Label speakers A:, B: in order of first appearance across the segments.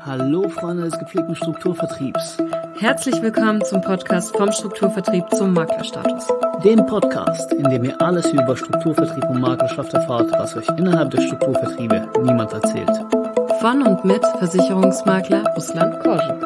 A: Hallo Freunde des gepflegten Strukturvertriebs.
B: Herzlich willkommen zum Podcast vom Strukturvertrieb zum Maklerstatus.
A: Dem Podcast, in dem ihr alles über Strukturvertrieb und Maklerschaft erfahrt, was euch innerhalb der Strukturvertriebe niemand erzählt.
B: Von und mit Versicherungsmakler Ruslan Korschek.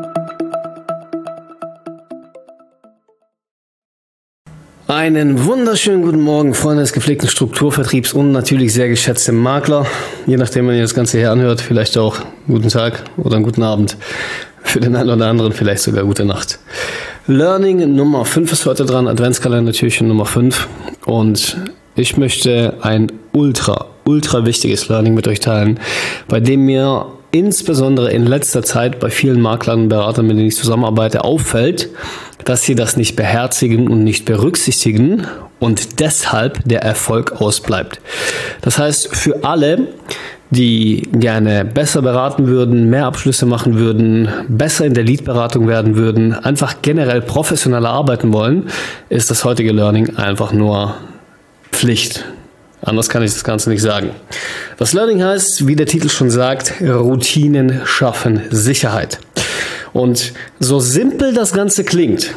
C: Einen wunderschönen guten Morgen, Freunde des gepflegten Strukturvertriebs und natürlich sehr geschätzte Makler. Je nachdem, wenn ihr das Ganze hier anhört, vielleicht auch guten Tag oder einen guten Abend. Für den einen oder anderen vielleicht sogar gute Nacht. Learning Nummer 5 ist heute dran, Adventskalender Türchen Nummer 5. Und ich möchte ein ultra wichtiges Learning mit euch teilen, bei dem mir insbesondere in letzter Zeit bei vielen Maklern und Beratern, mit denen ich zusammenarbeite, auffällt, dass sie das nicht beherzigen und nicht berücksichtigen und deshalb der Erfolg ausbleibt. Das heißt, für alle, die gerne besser beraten würden, mehr Abschlüsse machen würden, besser in der Leadberatung werden würden, einfach generell professioneller arbeiten wollen, ist das heutige Learning einfach nur Pflicht. Anders kann ich das Ganze nicht sagen. Das Learning heißt, wie der Titel schon sagt, Routinen schaffen Sicherheit. Und so simpel das Ganze klingt,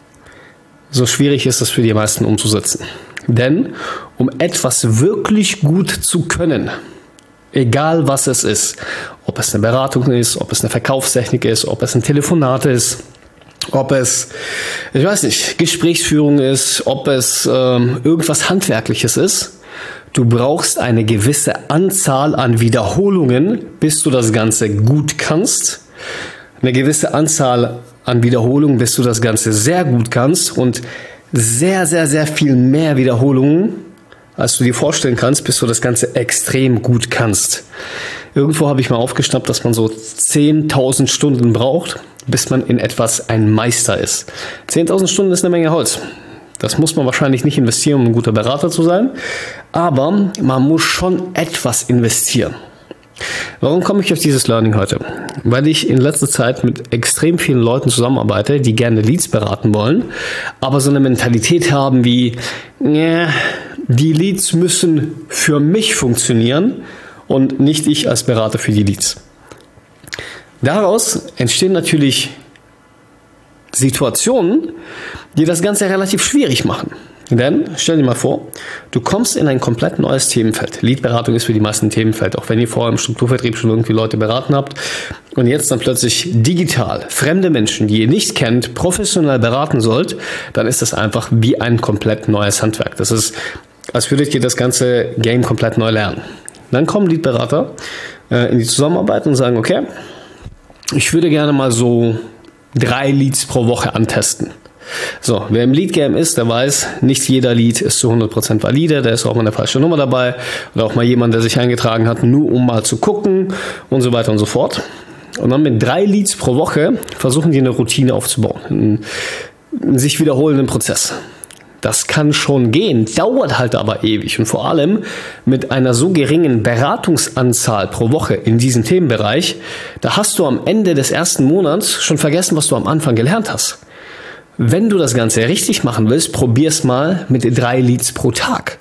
C: so schwierig ist es für die meisten umzusetzen. Denn um etwas wirklich gut zu können, egal was es ist, ob es eine Beratung ist, ob es eine Verkaufstechnik ist, ob es ein Telefonat ist, ob es, ich weiß nicht, Gesprächsführung ist, ob es irgendwas Handwerkliches ist, du brauchst eine gewisse Anzahl an Wiederholungen, bis du das Ganze gut kannst. Eine gewisse Anzahl an Wiederholungen, bis du das Ganze sehr gut kannst und sehr viel mehr Wiederholungen, als du dir vorstellen kannst, bis du das Ganze extrem gut kannst. Irgendwo habe ich mal aufgeschnappt, dass man so 10.000 Stunden braucht, bis man in etwas ein Meister ist. 10.000 Stunden ist eine Menge Holz. Das muss man wahrscheinlich nicht investieren, um ein guter Berater zu sein, aber man muss schon etwas investieren. Warum komme ich auf dieses Learning heute? Weil ich in letzter Zeit mit extrem vielen Leuten zusammenarbeite, die gerne Leads beraten wollen, aber so eine Mentalität haben wie, die Leads müssen für mich funktionieren und nicht ich als Berater für die Leads. Daraus entstehen natürlich Situationen, die das Ganze relativ schwierig machen. Denn, stell dir mal vor, du kommst in ein komplett neues Themenfeld. Leadberatung ist für die meisten Themenfeld, auch wenn ihr vorher im Strukturvertrieb schon irgendwie Leute beraten habt und jetzt dann plötzlich digital fremde Menschen, die ihr nicht kennt, professionell beraten sollt, dann ist das einfach wie ein komplett neues Handwerk. Das ist, als würdet ihr das ganze Game komplett neu lernen. Dann kommen Leadberater in die Zusammenarbeit und sagen, okay, ich würde gerne mal so 3 Leads pro Woche antesten. So, wer im Lead-Game ist, der weiß, nicht jeder Lead ist zu 100% valide, da ist auch mal eine falsche Nummer dabei oder auch mal jemand, der sich eingetragen hat, nur um mal zu gucken und so weiter und so fort. Und dann mit 3 Leads pro Woche versuchen die eine Routine aufzubauen, einen sich wiederholenden Prozess. Das kann schon gehen, dauert halt aber ewig und vor allem mit einer so geringen Beratungsanzahl pro Woche in diesem Themenbereich, da hast du am Ende des ersten Monats schon vergessen, was du am Anfang gelernt hast. Wenn du das Ganze richtig machen willst, probier's mal mit 3 Leads pro Tag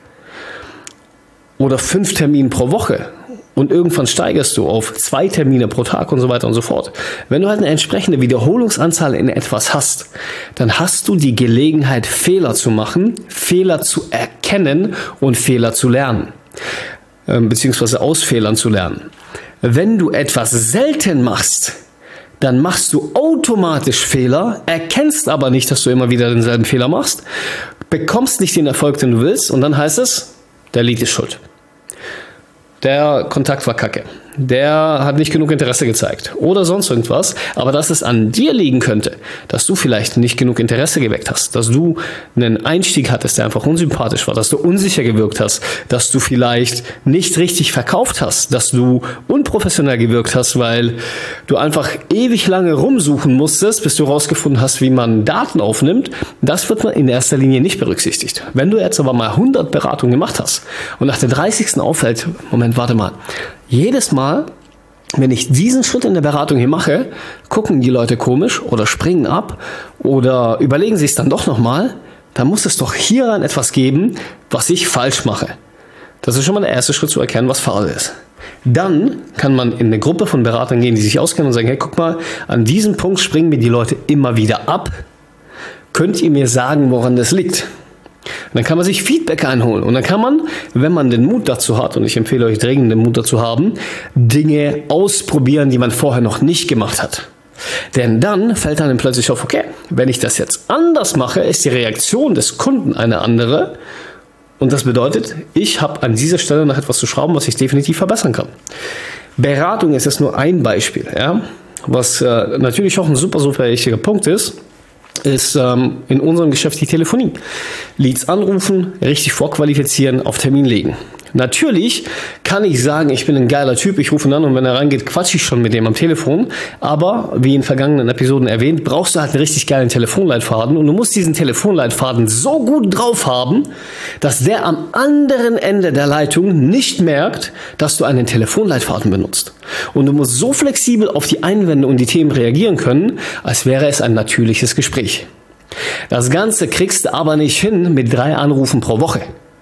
C: oder 5 Terminen pro Woche und irgendwann steigerst du auf 2 Termine pro Tag und so weiter und so fort. Wenn du halt eine entsprechende Wiederholungsanzahl in etwas hast, dann hast du die Gelegenheit, Fehler zu machen, Fehler zu erkennen und Fehler zu lernen, beziehungsweise aus Fehlern zu lernen. Wenn du etwas selten machst, dann machst du automatisch Fehler, erkennst aber nicht, dass du immer wieder denselben Fehler machst, bekommst nicht den Erfolg, den du willst und dann heißt es, der Lead ist schuld. Der Kontakt war kacke. Der hat nicht genug Interesse gezeigt oder sonst irgendwas, aber dass es an dir liegen könnte, dass du vielleicht nicht genug Interesse geweckt hast, dass du einen Einstieg hattest, der einfach unsympathisch war, dass du unsicher gewirkt hast, dass du vielleicht nicht richtig verkauft hast, dass du unprofessionell gewirkt hast, weil du einfach ewig lange rumsuchen musstest, bis du rausgefunden hast, wie man Daten aufnimmt, das wird man in erster Linie nicht berücksichtigt. Wenn du jetzt aber mal 100 Beratungen gemacht hast und nach der 30. auffällt, Moment, warte mal, jedes Mal, wenn ich diesen Schritt in der Beratung hier mache, gucken die Leute komisch oder springen ab oder überlegen sich es dann doch nochmal, dann muss es doch hieran etwas geben, was ich falsch mache. Das ist schon mal der erste Schritt zu erkennen, was faul ist. Dann kann man in eine Gruppe von Beratern gehen, die sich auskennen und sagen, hey, guck mal, an diesem Punkt springen mir die Leute immer wieder ab. Könnt ihr mir sagen, woran das liegt? Und dann kann man sich Feedback einholen und dann kann man, wenn man den Mut dazu hat, und ich empfehle euch dringend den Mut dazu haben, Dinge ausprobieren, die man vorher noch nicht gemacht hat. Denn dann fällt einem plötzlich auf, okay, wenn ich das jetzt anders mache, ist die Reaktion des Kunden eine andere. Und das bedeutet, ich habe an dieser Stelle noch etwas zu schrauben, was ich definitiv verbessern kann. Beratung ist jetzt nur ein Beispiel. Ja? Was natürlich auch ein super wichtiger Punkt ist in unserem Geschäft die Telefonie. Leads anrufen, richtig vorqualifizieren, auf Termin legen. Natürlich kann ich sagen, ich bin ein geiler Typ, ich rufe ihn an und wenn er reingeht, quatsche ich schon mit dem am Telefon. Aber, wie in vergangenen Episoden erwähnt, brauchst du halt einen richtig geilen Telefonleitfaden und du musst diesen Telefonleitfaden so gut drauf haben, dass der am anderen Ende der Leitung nicht merkt, dass du einen Telefonleitfaden benutzt. Und du musst so flexibel auf die Einwände und die Themen reagieren können, als wäre es ein natürliches Gespräch. Das Ganze kriegst du aber nicht hin mit 3 Anrufen pro Woche,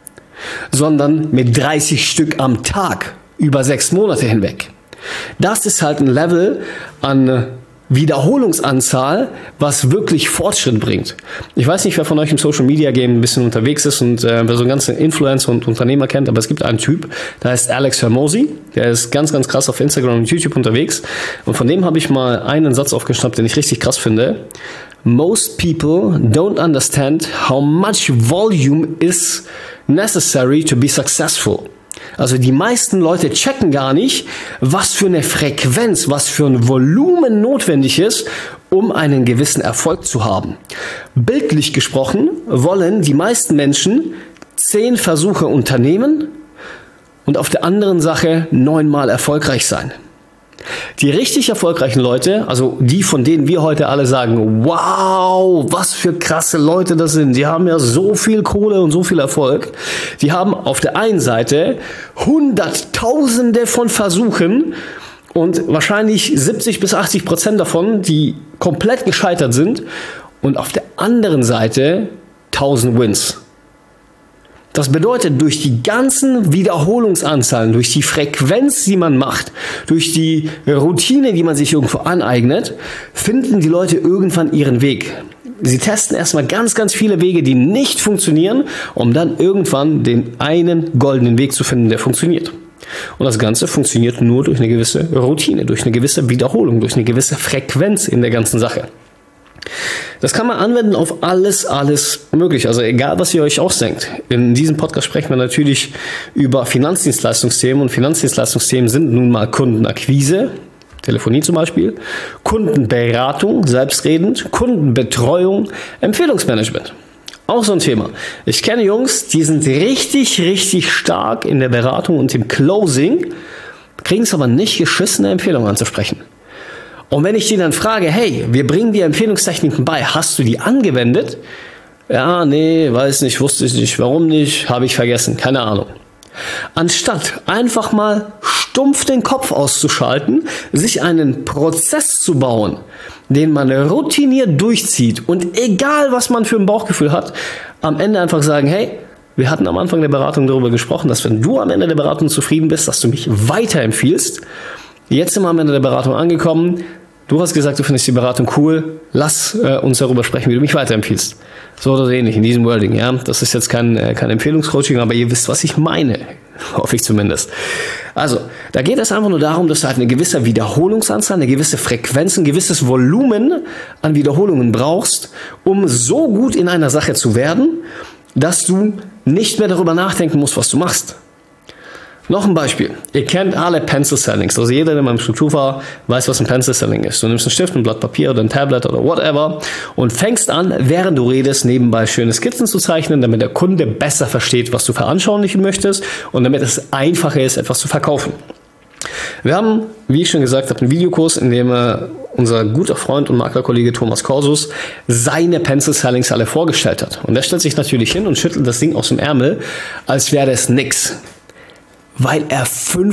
C: sondern mit 30 Stück am Tag über 6 Monate hinweg. Das ist halt ein Level an Wiederholungsanzahl, was wirklich Fortschritt bringt. Ich weiß nicht, wer von euch im Social Media Game ein bisschen unterwegs ist und wer so einen ganzen Influencer und Unternehmer kennt, aber es gibt einen Typ, der heißt Alex Hormozi, der ist ganz, ganz krass auf Instagram und YouTube unterwegs und von dem habe ich mal einen Satz aufgeschnappt, den ich richtig krass finde. Most people don't understand how much volume is necessary to be successful. Also die meisten Leute checken gar nicht, was für eine Frequenz, was für ein Volumen notwendig ist, um einen gewissen Erfolg zu haben. Bildlich gesprochen wollen die meisten Menschen 10 Versuche unternehmen und auf der anderen Sache 9-mal erfolgreich sein. Die richtig erfolgreichen Leute, also die, von denen wir heute alle sagen, wow, was für krasse Leute das sind, die haben ja so viel Kohle und so viel Erfolg, die haben auf der einen Seite Hunderttausende von Versuchen und wahrscheinlich 70-80% davon, die komplett gescheitert sind und auf der anderen Seite 1000 Wins. Das bedeutet, durch die ganzen Wiederholungsanzahlen, durch die Frequenz, die man macht, durch die Routine, die man sich irgendwo aneignet, finden die Leute irgendwann ihren Weg. Sie testen erstmal ganz, ganz viele Wege, die nicht funktionieren, um dann irgendwann den einen goldenen Weg zu finden, der funktioniert. Und das Ganze funktioniert nur durch eine gewisse Routine, durch eine gewisse Wiederholung, durch eine gewisse Frequenz in der ganzen Sache. Das kann man anwenden auf alles möglich, also egal, was ihr euch ausdenkt. In diesem Podcast sprechen wir natürlich über Finanzdienstleistungsthemen und Finanzdienstleistungsthemen sind nun mal Kundenakquise, Telefonie zum Beispiel, Kundenberatung, selbstredend, Kundenbetreuung, Empfehlungsmanagement. Auch so ein Thema. Ich kenne Jungs, die sind richtig stark in der Beratung und im Closing, kriegen es aber nicht geschissen, eine Empfehlung anzusprechen. Und wenn ich die dann frage, hey, wir bringen dir Empfehlungstechniken bei, hast du die angewendet? Ja, nee, weiß nicht, wusste ich nicht, warum nicht, habe ich vergessen, keine Ahnung. Anstatt einfach mal stumpf den Kopf auszuschalten, sich einen Prozess zu bauen, den man routiniert durchzieht und egal, was man für ein Bauchgefühl hat, am Ende einfach sagen, hey, wir hatten am Anfang der Beratung darüber gesprochen, dass wenn du am Ende der Beratung zufrieden bist, dass du mich weiterempfiehlst. Jetzt sind wir am Ende der Beratung angekommen. Du hast gesagt, du findest die Beratung cool. Lass uns darüber sprechen, wie du mich weiterempfiehlst. So oder so ähnlich in diesem Wording. Ja? Das ist jetzt kein Empfehlungscoaching, aber ihr wisst, was ich meine. Hoffe ich zumindest. Also, da geht es einfach nur darum, dass du halt eine gewisse Wiederholungsanzahl, eine gewisse Frequenz, ein gewisses Volumen an Wiederholungen brauchst, um so gut in einer Sache zu werden, dass du nicht mehr darüber nachdenken musst, was du machst. Noch ein Beispiel. Ihr kennt alle Pencil Sellings. Also jeder, der mal im Struktur war, weiß, was ein Pencil Selling ist. Du nimmst einen Stift, ein Blatt Papier oder ein Tablet oder whatever und fängst an, während du redest, nebenbei schöne Skizzen zu zeichnen, damit der Kunde besser versteht, was du veranschaulichen möchtest und damit es einfacher ist, etwas zu verkaufen. Wir haben, wie ich schon gesagt habe, einen Videokurs, in dem unser guter Freund und Maklerkollege Thomas Korsus seine Pencil Sellings alle vorgestellt hat. Und der stellt sich natürlich hin und schüttelt das Ding aus dem Ärmel, als wäre das nix. Weil er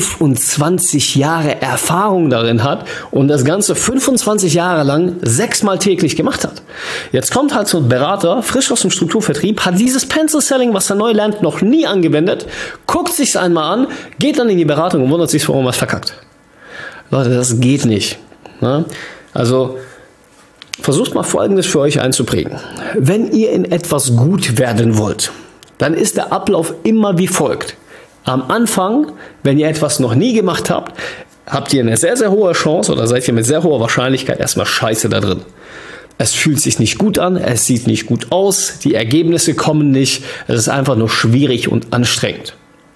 C: 25 Jahre Erfahrung darin hat und das Ganze 25 Jahre lang 6-mal täglich gemacht hat. Jetzt kommt halt so ein Berater, frisch aus dem Strukturvertrieb, hat dieses Pencil Selling, was er neu lernt, noch nie angewendet, guckt sich's einmal an, geht dann in die Beratung und wundert sich, warum er es verkackt. Leute, das geht nicht. Ne? Also versucht mal Folgendes für euch einzuprägen. Wenn ihr in etwas gut werden wollt, dann ist der Ablauf immer wie folgt. Am Anfang, wenn ihr etwas noch nie gemacht habt, habt ihr eine sehr, sehr hohe Chance oder seid ihr mit sehr hoher Wahrscheinlichkeit erstmal scheiße da drin. Es fühlt sich nicht gut an, es sieht nicht gut aus, die Ergebnisse kommen nicht, es ist einfach nur schwierig und anstrengend.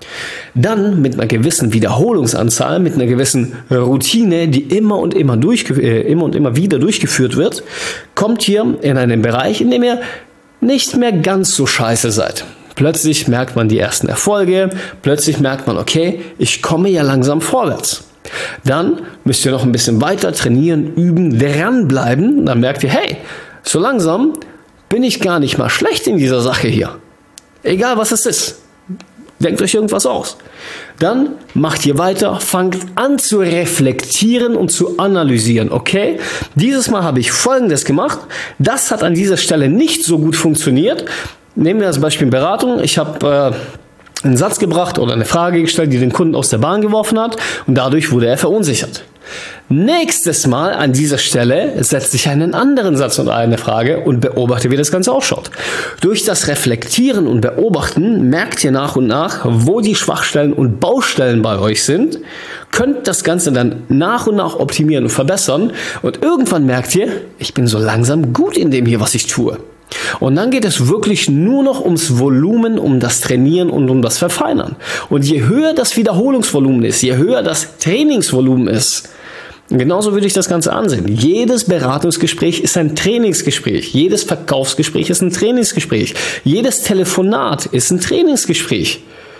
C: Dann mit einer gewissen Wiederholungsanzahl, mit einer gewissen Routine, die immer und immer wieder durchgeführt wird, kommt ihr in einen Bereich, in dem ihr nicht mehr ganz so scheiße seid. Plötzlich merkt man die ersten Erfolge, plötzlich merkt man, okay, ich komme ja langsam vorwärts. Dann müsst ihr noch ein bisschen weiter trainieren, üben, dranbleiben. Dann merkt ihr, hey, so langsam bin ich gar nicht mal schlecht in dieser Sache hier. Egal was es ist. Denkt euch irgendwas aus. Dann macht ihr weiter, fangt an zu reflektieren und zu analysieren. Okay, dieses Mal habe ich Folgendes gemacht. Das hat an dieser Stelle nicht so gut funktioniert. Nehmen wir als Beispiel Beratung. Ich habe einen Satz gebracht oder eine Frage gestellt, die den Kunden aus der Bahn geworfen hat und dadurch wurde er verunsichert. Nächstes Mal an dieser Stelle setze ich einen anderen Satz und eine Frage und beobachte, wie das Ganze ausschaut. Durch das Reflektieren und Beobachten merkt ihr nach und nach, wo die Schwachstellen und Baustellen bei euch sind, könnt das Ganze dann nach und nach optimieren und verbessern und irgendwann merkt ihr, ich bin so langsam gut in dem hier, was ich tue. Und dann geht es wirklich nur noch ums Volumen, um das Trainieren und um das Verfeinern. Und je höher das Wiederholungsvolumen ist, je höher das Trainingsvolumen ist, genauso würde ich das Ganze ansehen. Jedes Beratungsgespräch ist ein Trainingsgespräch. Jedes Verkaufsgespräch ist ein Trainingsgespräch. Jedes Telefonat ist ein Trainingsgespräch.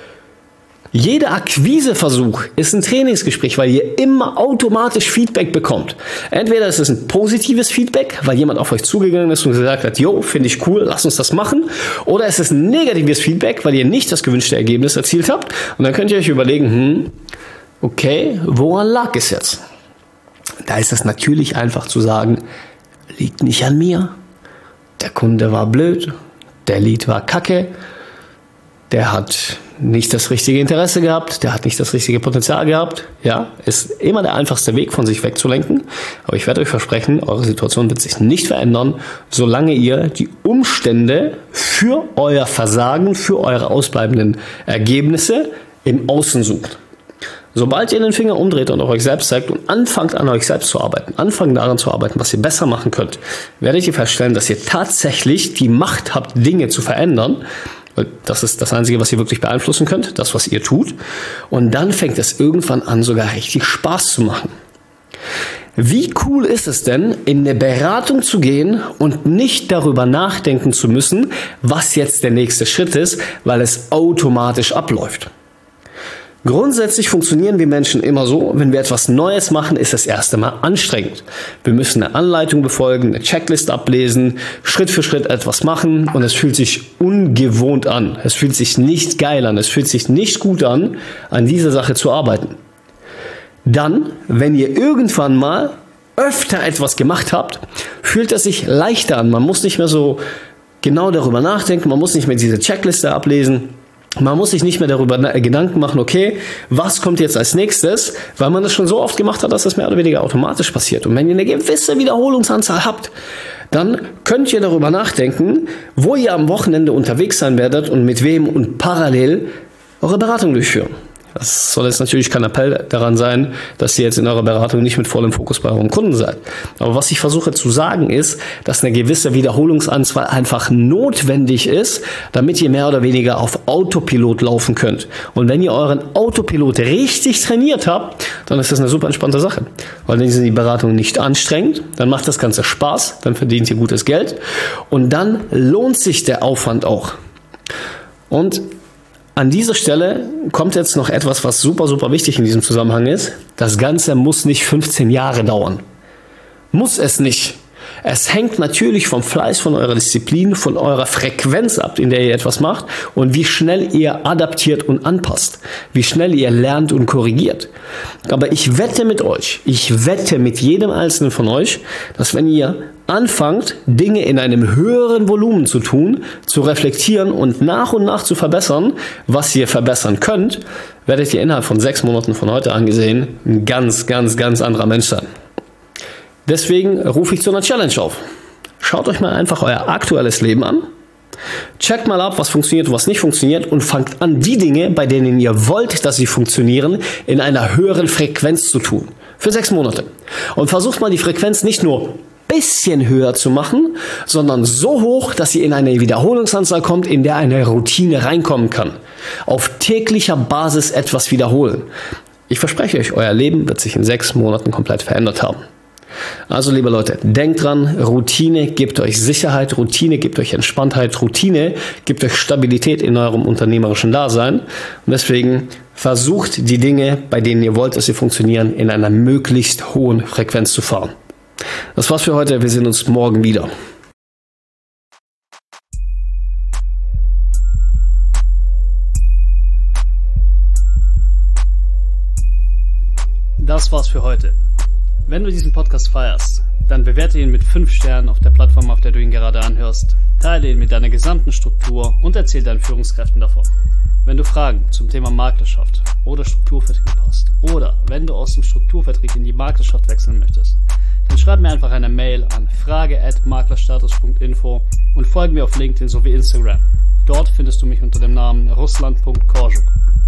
C: Jeder Akquiseversuch ist ein Trainingsgespräch, weil ihr immer automatisch Feedback bekommt. Entweder ist es ein positives Feedback, weil jemand auf euch zugegangen ist und gesagt hat, yo, finde ich cool, lass uns das machen. Oder es ist ein negatives Feedback, weil ihr nicht das gewünschte Ergebnis erzielt habt. Und dann könnt ihr euch überlegen, okay, woran lag es jetzt? Da ist es natürlich einfach zu sagen, liegt nicht an mir. Der Kunde war blöd, der Lead war kacke, der hat nicht das richtige Interesse gehabt, der hat nicht das richtige Potenzial gehabt. Ja, ist immer der einfachste Weg, von sich wegzulenken. Aber ich werde euch versprechen, eure Situation wird sich nicht verändern, solange ihr die Umstände für euer Versagen, für eure ausbleibenden Ergebnisse im Außen sucht. Sobald ihr den Finger umdreht und auf euch selbst zeigt und anfangt an euch selbst zu arbeiten, anfangt daran zu arbeiten, was ihr besser machen könnt, werdet ihr feststellen, dass ihr tatsächlich die Macht habt, Dinge zu verändern. Das ist das Einzige, was ihr wirklich beeinflussen könnt, das, was ihr tut. Und dann fängt es irgendwann an, sogar richtig Spaß zu machen. Wie cool ist es denn, in eine Beratung zu gehen und nicht darüber nachdenken zu müssen, was jetzt der nächste Schritt ist, weil es automatisch abläuft? Grundsätzlich funktionieren wir Menschen immer so, wenn wir etwas Neues machen, ist es erst einmal anstrengend. Wir müssen eine Anleitung befolgen, eine Checklist ablesen, Schritt für Schritt etwas machen und es fühlt sich ungewohnt an. Es fühlt sich nicht geil an, es fühlt sich nicht gut an dieser Sache zu arbeiten. Dann, wenn ihr irgendwann mal öfter etwas gemacht habt, fühlt es sich leichter an. Man muss nicht mehr so genau darüber nachdenken, man muss nicht mehr diese Checkliste ablesen. Man muss sich nicht mehr darüber Gedanken machen, okay, was kommt jetzt als nächstes, weil man das schon so oft gemacht hat, dass das mehr oder weniger automatisch passiert. Und wenn ihr eine gewisse Wiederholungsanzahl habt, dann könnt ihr darüber nachdenken, wo ihr am Wochenende unterwegs sein werdet und mit wem und parallel eure Beratung durchführen. Das soll jetzt natürlich kein Appell daran sein, dass ihr jetzt in eurer Beratung nicht mit vollem Fokus bei euren Kunden seid. Aber was ich versuche zu sagen ist, dass eine gewisse Wiederholungsanzahl einfach notwendig ist, damit ihr mehr oder weniger auf Autopilot laufen könnt. Und wenn ihr euren Autopilot richtig trainiert habt, dann ist das eine super entspannte Sache. Weil dann ist die Beratung nicht anstrengend, dann macht das Ganze Spaß, dann verdient ihr gutes Geld und dann lohnt sich der Aufwand auch. Und an dieser Stelle kommt jetzt noch etwas, was super, super wichtig in diesem Zusammenhang ist. Das Ganze muss nicht 15 Jahre dauern. Muss es nicht. Es hängt natürlich vom Fleiß, von eurer Disziplin, von eurer Frequenz ab, in der ihr etwas macht und wie schnell ihr adaptiert und anpasst, wie schnell ihr lernt und korrigiert. Aber ich wette mit euch, ich wette mit jedem Einzelnen von euch, dass wenn ihr anfangt, Dinge in einem höheren Volumen zu tun, zu reflektieren und nach zu verbessern, was ihr verbessern könnt, werdet ihr innerhalb von 6 Monaten von heute angesehen ein ganz anderer Mensch sein. Deswegen rufe ich zu einer Challenge auf. Schaut euch mal einfach euer aktuelles Leben an. Checkt mal ab, was funktioniert und was nicht funktioniert und fangt an, die Dinge, bei denen ihr wollt, dass sie funktionieren, in einer höheren Frequenz zu tun. Für 6 Monate. Und versucht mal die Frequenz nicht nur bisschen höher zu machen, sondern so hoch, dass ihr in eine Wiederholungsanzahl kommt, in der eine Routine reinkommen kann. Auf täglicher Basis etwas wiederholen. Ich verspreche euch, euer Leben wird sich in 6 Monaten komplett verändert haben. Also liebe Leute, denkt dran, Routine gibt euch Sicherheit, Routine gibt euch Entspanntheit, Routine gibt euch Stabilität in eurem unternehmerischen Dasein. Und deswegen versucht die Dinge, bei denen ihr wollt, dass sie funktionieren, in einer möglichst hohen Frequenz zu fahren. Das war's für heute, wir sehen uns morgen wieder.
A: Das war's für heute. Wenn du diesen Podcast feierst, dann bewerte ihn mit 5 Sternen auf der Plattform, auf der du ihn gerade anhörst, teile ihn mit deiner gesamten Struktur und erzähl deinen Führungskräften davon. Wenn du Fragen zum Thema Maklerschaft oder Strukturvertrieb hast oder wenn du aus dem Strukturvertrieb in die Maklerschaft wechseln möchtest, dann schreib mir einfach eine Mail an frage@maklerstatus.info und folge mir auf LinkedIn sowie Instagram. Dort findest du mich unter dem Namen Ruslan.Korjuk.